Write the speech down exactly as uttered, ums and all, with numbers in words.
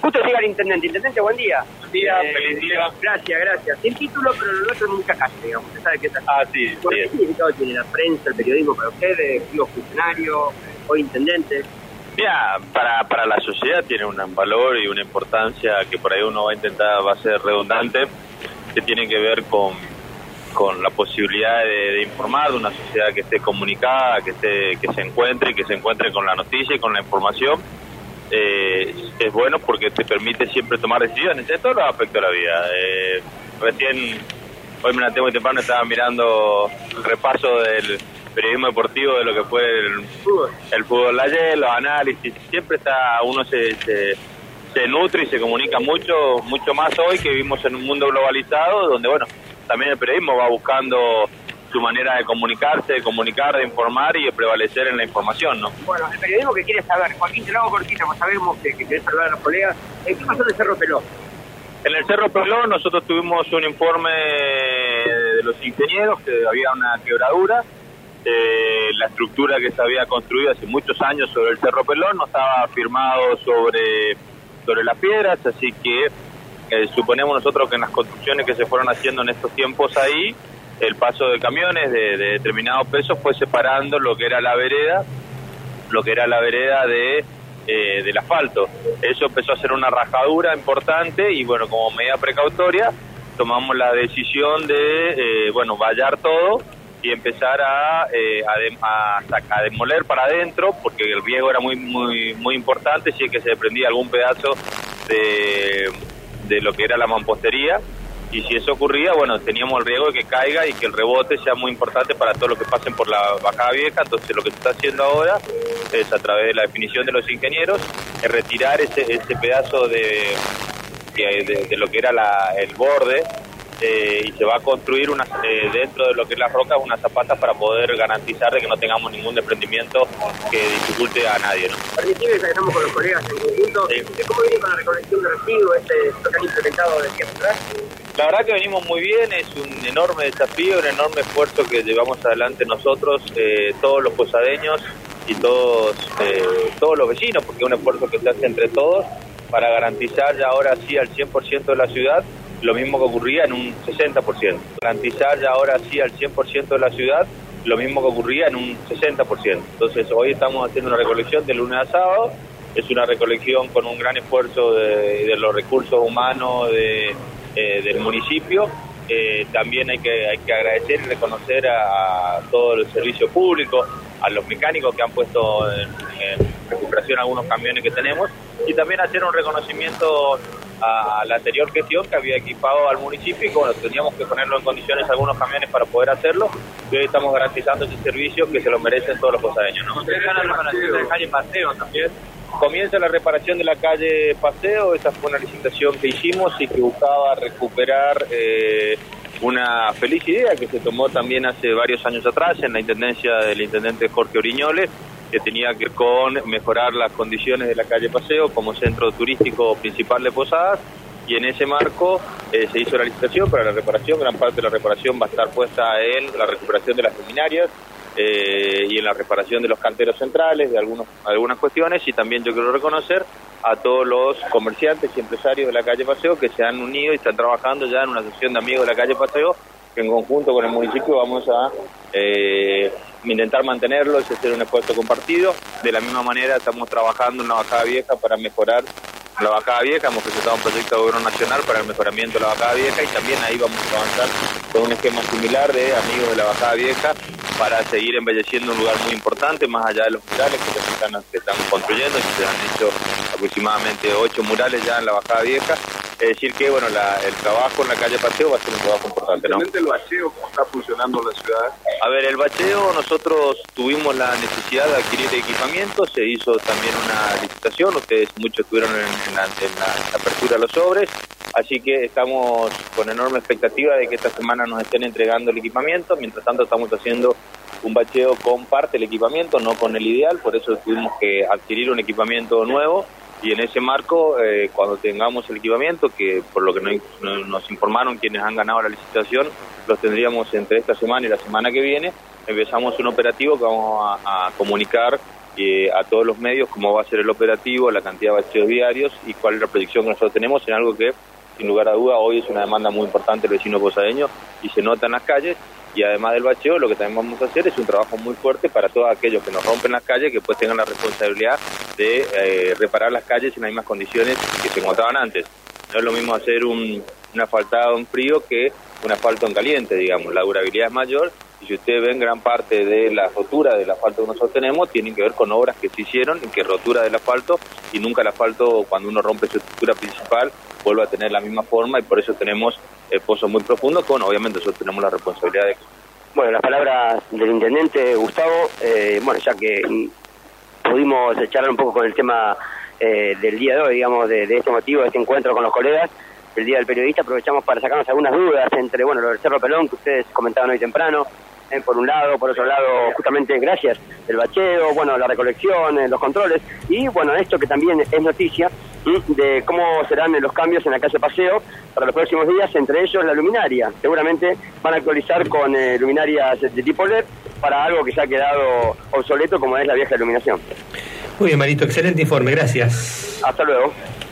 Justo llega el intendente. Intendente, buen día. Buen día, eh, feliz día. Gracias, gracias. Sin título, pero lo nuestro nunca calle, digamos. Usted sabe que está. Ah, sí, ¿Por sí. qué significado tiene la prensa, el periodismo para ustedes, digo, funcionarios, hoy intendentes? Mira, para, para la sociedad tiene un valor y una importancia que por ahí uno va a intentar, va a ser redundante, que tiene que ver con, con la posibilidad de, de informar de una sociedad que esté comunicada, que esté, que se encuentre, que se encuentre con la noticia y con la información. Eh, es bueno porque te permite siempre tomar decisiones en todos los aspectos de la vida. Eh, recién, hoy me levanté muy temprano, estaba mirando el repaso del periodismo deportivo de lo que fue el fútbol, el fútbol ayer, los análisis. Siempre está uno se, se, se nutre y se comunica mucho, mucho más hoy que vivimos en un mundo globalizado, donde bueno, también el periodismo va buscando su manera de comunicarse, de comunicar, de informar y de prevalecer en la información, ¿no? Bueno, el periodismo que quiere saber, Joaquín, te lo hago cortita, pues sabemos que, que querés saludar a los colegas. ¿Qué pasó en el Cerro Peló? En el Cerro Peló nosotros tuvimos un informe de los ingenieros que había una quebradura. Eh, la estructura que se había construido hace muchos años sobre el Cerro Peló no estaba firmado sobre, sobre las piedras, así que eh, suponemos nosotros que en las construcciones que se fueron haciendo en estos tiempos ahí, el paso de camiones de, de determinado peso fue separando lo que era la vereda, lo que era la vereda de eh, del asfalto. Eso empezó a ser una rajadura importante y bueno, como medida precautoria tomamos la decisión de eh, bueno, vallar todo y empezar a, eh, a, de, a, a demoler para adentro, porque el riesgo era muy muy muy importante si es que se desprendía algún pedazo de, de lo que era la mampostería. Y si eso ocurría, bueno, teníamos el riesgo de que caiga y que el rebote sea muy importante para todos los que pasen por la bajada vieja. Entonces lo que se está haciendo ahora es, a través de la definición de los ingenieros, es retirar ese ese pedazo de, de, de, de lo que era la, el borde, eh, y se va a construir una, eh, dentro de lo que es las rocas unas zapatas para poder garantizar de que no tengamos ningún desprendimiento que dificulte a nadie, ¿no? Permitime, ya que estamos con los colegas en conjunto, Sí. ¿cómo viene con la recolección de residuos, este, lo que han implementado de tiempo atrás? La verdad que venimos muy bien, es un enorme desafío, un enorme esfuerzo que llevamos adelante nosotros, eh, todos los posadeños y todos eh, todos los vecinos, porque es un esfuerzo que se hace entre todos para garantizar ya ahora sí al cien por ciento de la ciudad lo mismo que ocurría en un sesenta por ciento. Garantizar ya ahora sí al cien por ciento de la ciudad lo mismo que ocurría en un sesenta por ciento. Entonces hoy estamos haciendo una recolección de lunes a sábado, es una recolección con un gran esfuerzo de, de los recursos humanos de Eh, del municipio. Eh, también hay que hay que agradecer y reconocer a, a todo el servicio público, a los mecánicos que han puesto en, en recuperación algunos camiones que tenemos, y también hacer un reconocimiento a, a la anterior gestión que había equipado al municipio y que bueno, teníamos que ponerlo en condiciones algunos camiones para poder hacerlo, y hoy estamos garantizando ese servicio que se lo merecen todos los posadeños, ¿no? Ustedes ganan la reparación de la calle Paseo también. Comienza la reparación de la calle Paseo. Esa fue una licitación que hicimos y que buscaba recuperar eh, una feliz idea que se tomó también hace varios años atrás en la intendencia del intendente Jorge Oriñoles, que tenía que ver con mejorar las condiciones de la calle Paseo como centro turístico principal de Posadas, y en ese marco eh, se hizo la licitación para la reparación. Gran parte de la reparación va a estar puesta en la recuperación de las luminarias, Eh, y en la reparación de los canteros centrales, de algunos, algunas cuestiones, y también yo quiero reconocer a todos los comerciantes y empresarios de la calle Paseo que se han unido y están trabajando ya en una asociación de amigos de la calle Paseo, que en conjunto con el municipio vamos a eh, intentar mantenerlo y hacer un esfuerzo compartido. De la misma manera estamos trabajando en la Bajada Vieja para mejorar la Bajada Vieja. Hemos presentado un proyecto de gobierno nacional para el mejoramiento de la Bajada Vieja, y también ahí vamos a avanzar con un esquema similar de amigos de la Bajada Vieja para seguir embelleciendo un lugar muy importante, más allá de los murales que se están, que están construyendo, y se han hecho aproximadamente ocho murales ya en la Bajada Vieja. Es decir que bueno, la, el trabajo en la calle Paseo va a ser un trabajo importante, ¿no? ¿El bacheo cómo está funcionando en la ciudad? A ver, el bacheo, nosotros tuvimos la necesidad de adquirir equipamiento, se hizo también una licitación, ustedes muchos estuvieron en, en, la, en la apertura de los sobres, así que estamos con enorme expectativa de que esta semana nos estén entregando el equipamiento. Mientras tanto estamos haciendo un bacheo con parte del equipamiento, no con el ideal, por eso tuvimos que adquirir un equipamiento nuevo, y en ese marco, eh, cuando tengamos el equipamiento, que por lo que nos, nos informaron quienes han ganado la licitación, los tendríamos entre esta semana y la semana que viene, empezamos un operativo que vamos a, a comunicar eh, a todos los medios cómo va a ser el operativo, la cantidad de bacheos diarios y cuál es la proyección que nosotros tenemos en algo que, sin lugar a duda, hoy es una demanda muy importante del vecino posadeño y se nota en las calles. Y además del bacheo, lo que también vamos a hacer es un trabajo muy fuerte para todos aquellos que nos rompen las calles, que pues tengan la responsabilidad de eh, reparar las calles en las mismas condiciones que se encontraban antes. No es lo mismo hacer un, un asfaltado en frío que un asfalto en caliente, digamos. La durabilidad es mayor y si ustedes ven, gran parte de la rotura del asfalto que nosotros tenemos tienen que ver con obras que se hicieron y que rotura del asfalto, y nunca el asfalto, cuando uno rompe su estructura principal, vuelve a tener la misma forma, y por eso tenemos eh, pozos muy profundos, con obviamente nosotros tenemos la responsabilidad de... Bueno, las palabras del intendente Gustavo, eh, bueno, ya que mm, pudimos charlar un poco con el tema eh, del día de hoy, digamos, de, de este motivo, de este encuentro con los colegas, el Día del Periodista, aprovechamos para sacarnos algunas dudas entre, bueno, lo del Cerro Pelón, que ustedes comentaban hoy temprano, eh, por un lado, por otro lado, justamente gracias, el bacheo, bueno, la recolección, eh, los controles, y bueno, esto que también es noticia, ¿sí?, de cómo serán los cambios en la calle Paseo para los próximos días, entre ellos la luminaria. Seguramente van a actualizar con eh, luminarias de tipo L E D para algo que ya ha quedado obsoleto, como es la vieja iluminación. Muy bien, Marito, excelente informe, gracias. Hasta luego.